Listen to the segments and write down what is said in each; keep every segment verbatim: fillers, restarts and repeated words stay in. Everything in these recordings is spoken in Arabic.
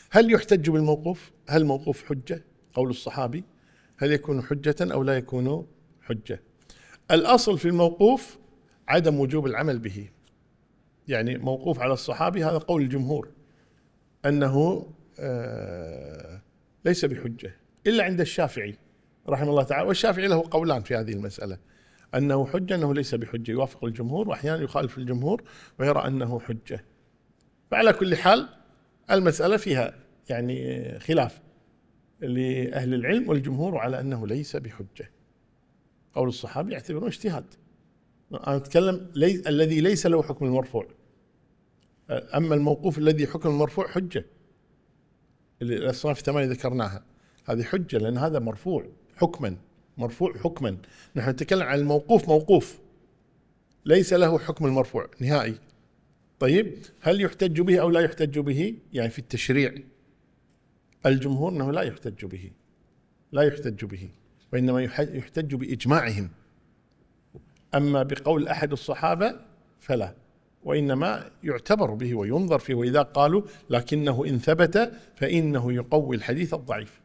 هل يحتج بالموقوف؟ هل الموقوف حجة؟ قول الصحابي هل يكون حجة أو لا يكون حجة؟ الأصل في الموقوف عدم وجوب العمل به، يعني موقوف على الصحابي هذا قول الجمهور أنه آه ليس بحجة إلا عند الشافعي رحمه الله تعالى، والشافعي له قولان في هذه المسألة، أنه حجة أنه ليس بحجة، يوافق الجمهور وأحيانا يخالف الجمهور ويرى أنه حجة. فعلى كل حال المسألة فيها يعني خلاف لأهل العلم والجمهور على أنه ليس بحجة. قول الصحابي يعتبرون اجتهاد، أنا أتكلم لي... الذي ليس له حكم المرفوع، أما الموقوف الذي حكم المرفوع حجة، الأصناف الثمانية ذكرناها هذه حجة لأن هذا مرفوع حكما، مرفوع حكما. نحن نتكلم عن الموقوف موقوف ليس له حكم المرفوع نهائي. طيب هل يحتج به أو لا يحتج به؟ يعني في التشريع الجمهور أنه لا يحتج به، لا يحتج به، وإنما يحتج بإجماعهم. أما بقول أحد الصحابة فلا، وإنما يعتبر به وينظر فيه، وإذا قالوا لكنه إن ثبت فإنه يقوي الحديث الضعيف.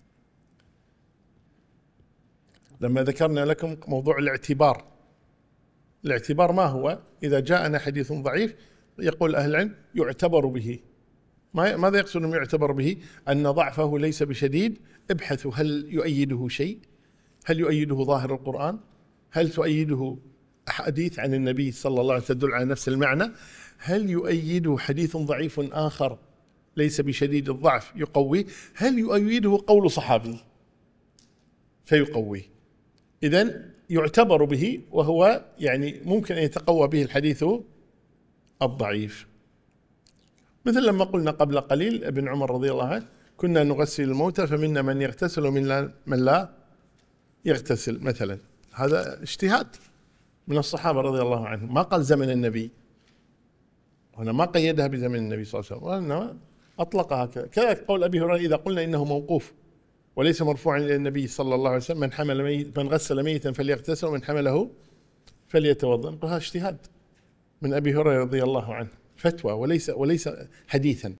لما ذكرنا لكم موضوع الاعتبار، الاعتبار ما هو؟ إذا جاءنا حديث ضعيف يقول أهل العلم يعتبر به. ماذا يقصد أنه يعتبر به؟ أن ضعفه ليس بشديد، ابحثوا هل يؤيده شيء، هل يؤيده ظاهر القرآن، هل تؤيده أحاديث عن النبي صلى الله عليه وسلم تدل على نفس المعنى، هل يؤيده حديث ضعيف آخر ليس بشديد الضعف يقويه، هل يؤيده قول صحابي فيقويه. إذن يعتبر به، وهو يعني ممكن أن يتقوى به الحديث الضعيف. مثل لما قلنا قبل قليل ابن عمر رضي الله عنه كنا نغسل الموتى فمنا من يغتسل ومن من لا يغتسل مثلا، هذا اجتهاد من الصحابة رضي الله عنهم، ما قال زمن النبي هنا، ما قيدها بزمن النبي صلى الله عليه وسلم، وإنما أطلقها كذا. قول أبي هريرة إذا قلنا إنه موقوف وليس مرفوعا إلى النبي صلى الله عليه وسلم، من حمل ميت من غسل ميتا فليغتسل ومن حمله فليتوضأ، نقول هذا اجتهاد من أبي هريرة رضي الله عنه، فتوى وليس وليس حديثا.